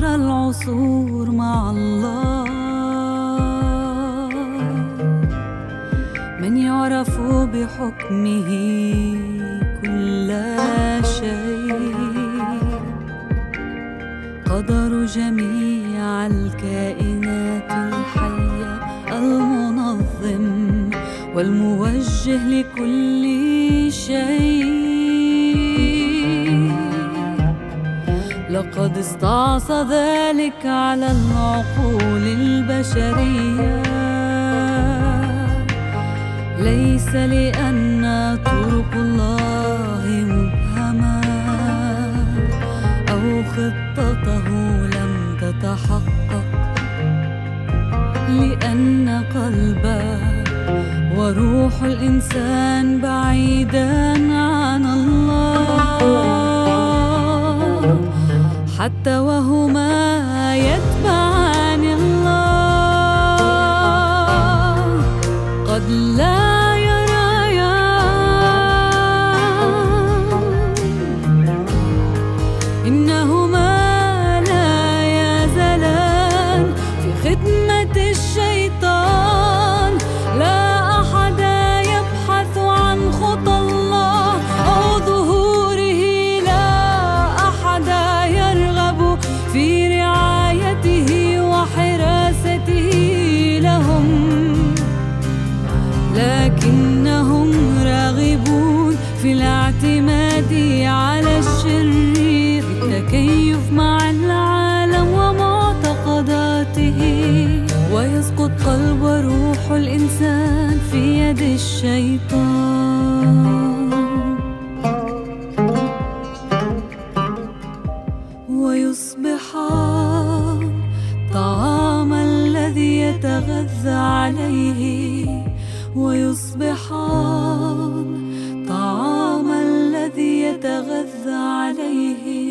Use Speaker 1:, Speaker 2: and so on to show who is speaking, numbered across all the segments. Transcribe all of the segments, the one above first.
Speaker 1: على العصور مع الله، من يعرف بحكمه كل شيء، قدر جميع الكائنات الحية، المنظم والموجه لكل شيء. لقد استعصى ذلك على العقول البشرية، ليس لأن طرق الله مبهمة أو خطته لم تتحقق، لأن قلبه وروح الإنسان بعيدان عن الله، حتى وهما يتبعان الله قد لا يريان، إنهما لا يزالان في خدمة الشيطان. لا أحد يبحث عن خطى الله أو ظهوره، لا أحد يرغب في رعايته وحراسته لهم، لكنهم راغبون في الاعتماد على الشرير، التكيف مع العالم ومعتقداته، ويسقط قلب وروح الإنسان في يد الشيطان، ويصبحان طعام الذي يتغذى عليه، ويصبحان طعام الذي يتغذى عليه.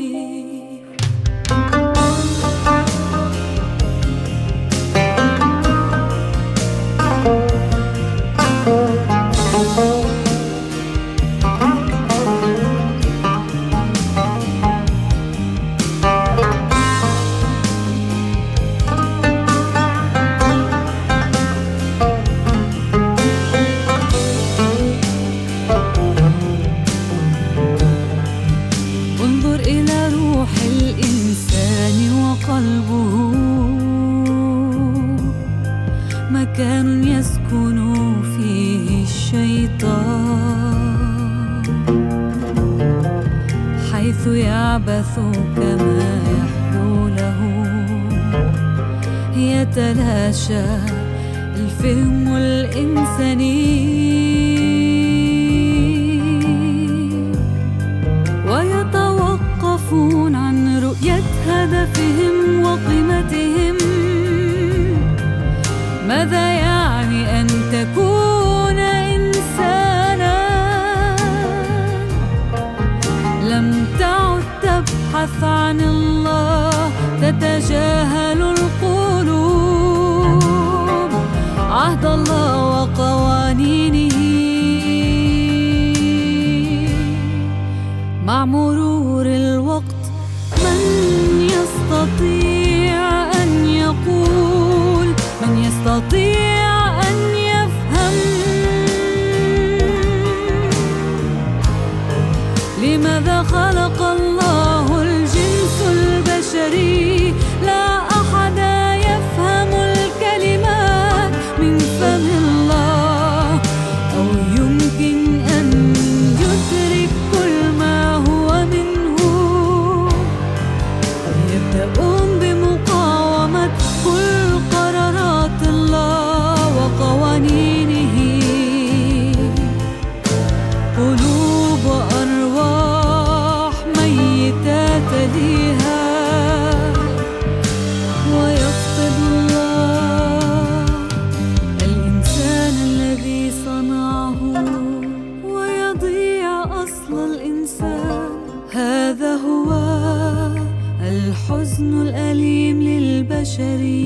Speaker 1: انظر إلى روح الإنسان وقلبه، مكان يسكن فيه الشيطان، حيث يعبث كما يحلو له، يتلاشى الفهم الإنساني، ويتوقفون عن رؤية هدفهم وقيمتهم. ماذا يعني أن تكون إنسانا؟ لم تعد تبحث عن الله، تتجاهل القلوب عهد الله وقوانينه. مع مرور الوقت من يستطيع أن يقول، من يستطيع أن يفهم لماذا خلق الله الجنس البشري؟ لا أحد يفهم الكلمات من فم الله، أو يمكن أن يدرك كل ما هو منه. يبدأون بمقاومة كل قرارات الله وقوانينه، قلوب وأرواح ميتة تليها، ويفقد الله الإنسان الذي صنعه، ويضيع أصل الإنسان. هذا هو الحزن الأليم للبشرية.